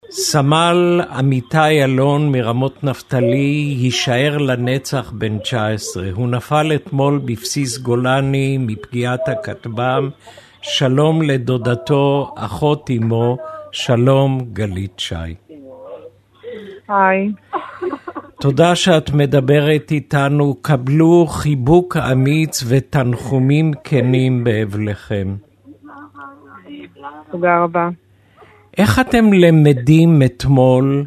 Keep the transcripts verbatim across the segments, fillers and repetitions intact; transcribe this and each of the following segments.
סמל אמיתי אלון מרמות נפתלי יישאר לנצח בן תשע עשרה. הוא נפל אתמול בבסיס גולני מפגיעת הכטב"ם. שלום לדודתו, אחות אמו, שלום גלית שי. היי. תודה שאת מדברת איתנו. קבלו חיבוק אמיץ ותנחומים כנים באבלכם. תודה רבה. איך אתם למדים אתמול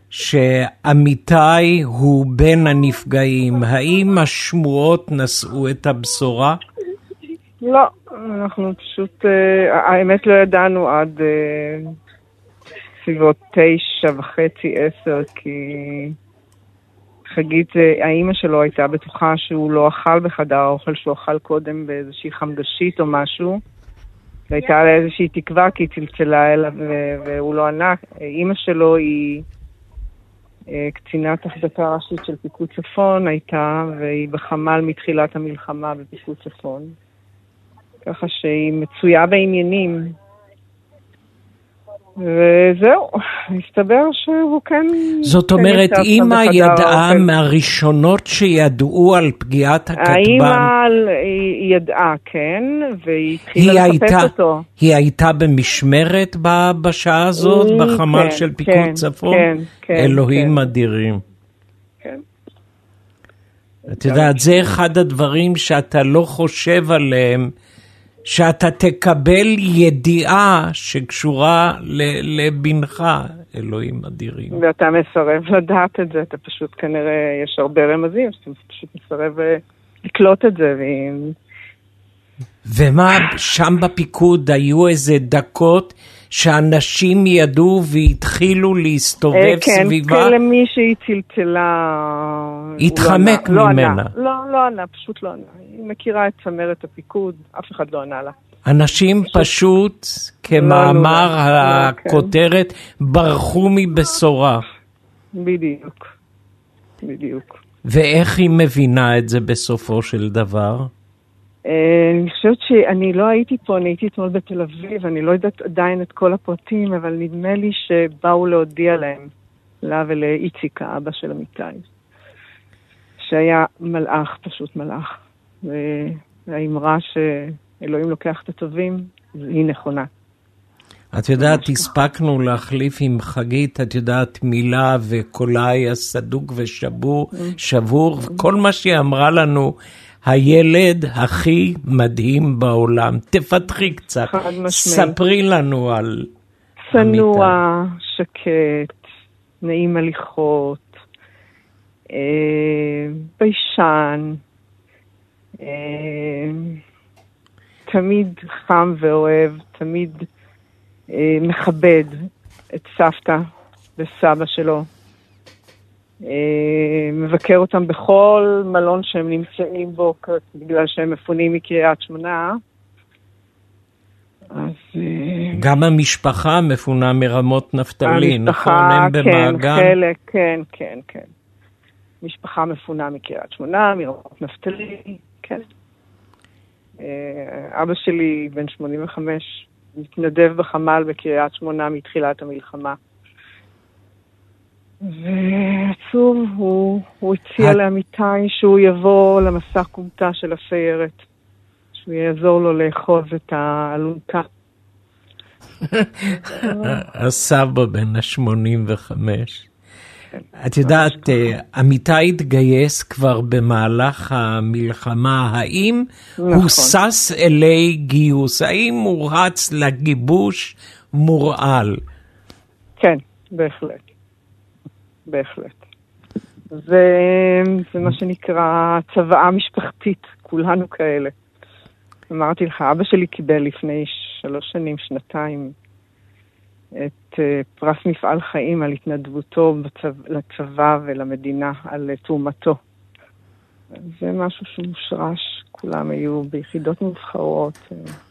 שאמיתי הוא בין הנפגעים? האם השמועות נשאו את הבשורה? לא, אנחנו פשוט, האמת לא ידענו עד סביבות תשע וחצי, עשר, כי חגית, האמא שלו הייתה בטוחה שהוא לא אכל בחדר האוכל, שהוא אכל קודם באיזושהי חמגשית או משהו. והייתה לה איזושהי תקווה כי היא צלצלה אליו והוא לא ענה. אמא שלו היא קצינת החזקה ראשית של פיקוד צפון הייתה, והיא בחמ"ל מתחילת המלחמה בפיקוד צפון. ככה שהיא מצויה בעניינים. וזהו, הסתבר שהוא כן... זאת אומרת, אמא ידעה מהראשונות שידעו על פגיעת הכטב"ם? האמא ידעה, כן, והיא התחילה לחפש אותו. היא הייתה במשמרת בשעה הזאת, בחמ"ל של פיקוד צפון? כן, כן. אלוהים אדירים. כן. את יודעת, זה אחד הדברים שאתה לא חושב עליהם, שאתה תקבל ידיעה שקשורה לבנך, אלוהים אדירים. ואתה מסרב לדעת את זה, אתה פשוט כנראה, יש הרבה רמזים, שאתה פשוט מסרב לקלוט את זה. ו... ומה, שם בפיקוד היו איזה דקות שאנשים ידעו והתחילו להסתובב כן, סביבה? כן, למי שהיא צלצלה... התחמק לא ממנה. ענה, לא, לא ענה, פשוט לא ענה. היא מכירה את צמרת הפיקוד, אף אחד לא ענה לה. אנשים פשוט, פשוט כמאמר לא, לא, הכותרת, כן. ברחו מבשורה. בדיוק, בדיוק. ואיך היא מבינה את זה בסופו של דבר? אני חושבת שאני לא הייתי פה, אני הייתי אתמול בתל אביב, אני לא יודעת עדיין את כל הפרטים, אבל נדמה לי שבאו להודיע להם, לה ולאיציק, האבא של אמיתי, שהיה מלאך, פשוט מלאך. והאמרה שאלוהים לוקח את הטובים, היא נכונה. את יודעת, הספקנו להחליף עם חגית, את יודעת, מילה וקולה היה סדוק ושבור, שבור, וכל מה שהיא אמרה לנו, הילד הכי מדהים בעולם. תפתחי קצת, ספרי לנו על צנוע, שקט, נעים הליכות, אה, בישן, אה, תמיד חם ואוהב, תמיד אה, מכבד את סבתא וסבא שלו. מבקר אותם בכל מלון שהם נמצאים בו, בגלל שהם מפונים מקריית שמונה. אז... גם המשפחה מפונה מרמות נפתלי, נכון? הם במעגן? כן, חלק, כן, כן, כן. משפחה מפונה מקריית שמונה, מרמות נפתלי, כן. אבא שלי, בן שמונים וחמש, מתנדב בחמ"ל בקריית שמונה מתחילת המלחמה. ועצוב, הוא, הוא הציע לאמיתי שהוא יבוא למסע קומטה של הסיירת, שהוא יעזור לו לאחוז את האלונקה. הסבא בן ה-שמונים וחמש. את יודעת, אמיתי התגייס כבר במהלך המלחמה, האם הוא סס אלי גיוס? האם הוא רץ לגיבוש מורעל? כן, בהחלט. בהחלט. זה, זה מה שנקרא צוואה משפחתית, כולנו כאלה. אמרתי לך, אבא שלי קיבל לפני שלוש שנים, שנתיים, את uh, פרס מפעל חיים על התנדבותו בצו, לצבא ולמדינה, על תרומתו. זה משהו שמושרש, כולם היו ביחידות מובחרות.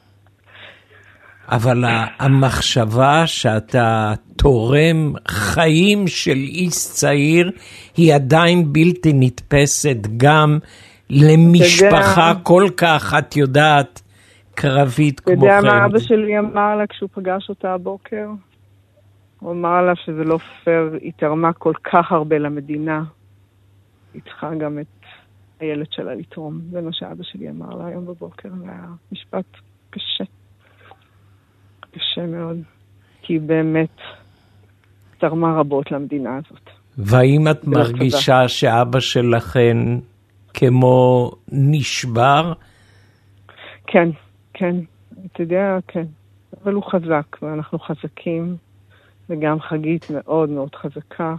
אבל המחשבה שאתה תורם חיים של איש צעיר היא עדיין בלתי נתפסת גם למשפחה כל כך, את יודעת, קרבית כמוכם. אתה יודע מה אבא שלי אמר לה כשהוא פגש אותה הבוקר? הוא אמר לה שזה לא פייר, היא תרמה כל כך הרבה למדינה. היא צריכה גם את הילד שלה לתרום. זה מה שאבא שלי אמר לה היום בבוקר, זה היה משפט קשה. קשה מאוד. כי היא באמת תרמה רבות למדינה הזאת. והאם את מרגישה שאבא שלכן כמו נשבר? כן, כן. אתה יודע, כן. אבל הוא חזק, ואנחנו חזקים, וגם חגית מאוד מאוד חזקה.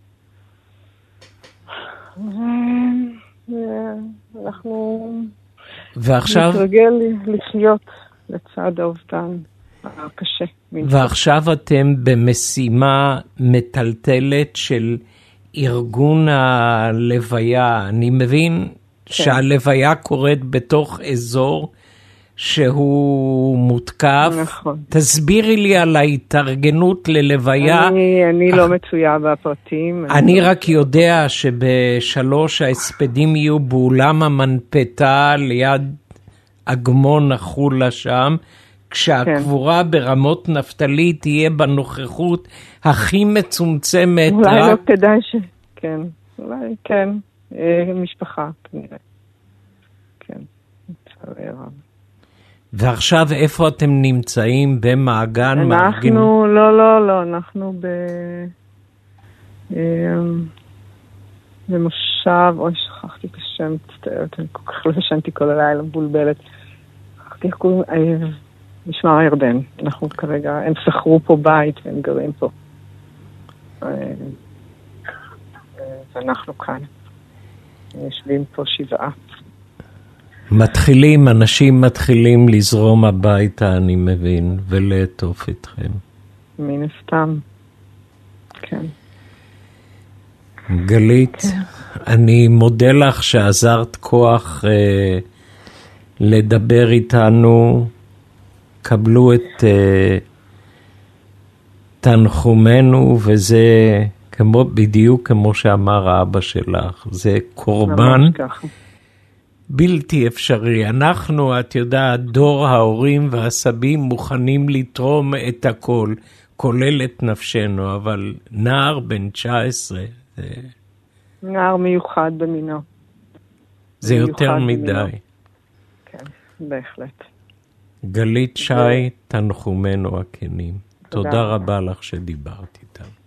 ואנחנו ועכשיו... נתרגל לחיות לצד האובדן הקשה. ועכשיו אתם במשימה מטלטלת של ארגון הלוויה. אני מבין שהלוויה קורית בתוך אזור שהוא מותקף. נכון. תסבירי לי על ההתארגנות ללוויה. אני, אני לא מצויה בפרטים. אני רק יודע שבשלוש ההספדים יהיו באולם המנפתה ליד אגמון החולה שם, כשהקבורה ברמות נפתלי תהיה בנוכחות הכי מצומצמת. אולי לא כדאי ש... כן, אולי כן. משפחה כנראה. כן, צערי רב. ועכשיו איפה אתם נמצאים? במעגן? אנחנו, מארגן... לא, לא, לא, אנחנו ב... במושב, אוי, שכחתי את השם, מצטערת, אני כל כך לא ישנתי כל הלילה, מבולבלת. שכחתי איך קוראים, משמר הירדן. אנחנו כרגע, הם שכרו פה בית והם גרים פה. ואנחנו כאן. יושבים פה שבעה. מתחילים, אנשים מתחילים לזרום הביתה, אני מבין, ולעטוף אתכם. מן הסתם. כן. גלית, כן. אני מודה לך שעזרת כוח אה, לדבר איתנו. קבלו את אה, תנחומנו, וזה כמו, בדיוק כמו שאמר האבא שלך. זה קורבן בלתי אפשרי. אנחנו, את יודעת, דור ההורים והסבים מוכנים לתרום את הכל, כולל את נפשנו, אבל נער בן תשע עשרה, זה... נער מיוחד במינו. זה יותר מדי. במינו. כן, בהחלט. גלית שי, תנחומנו הכנים. תודה, תודה רבה לך שדיברת איתנו.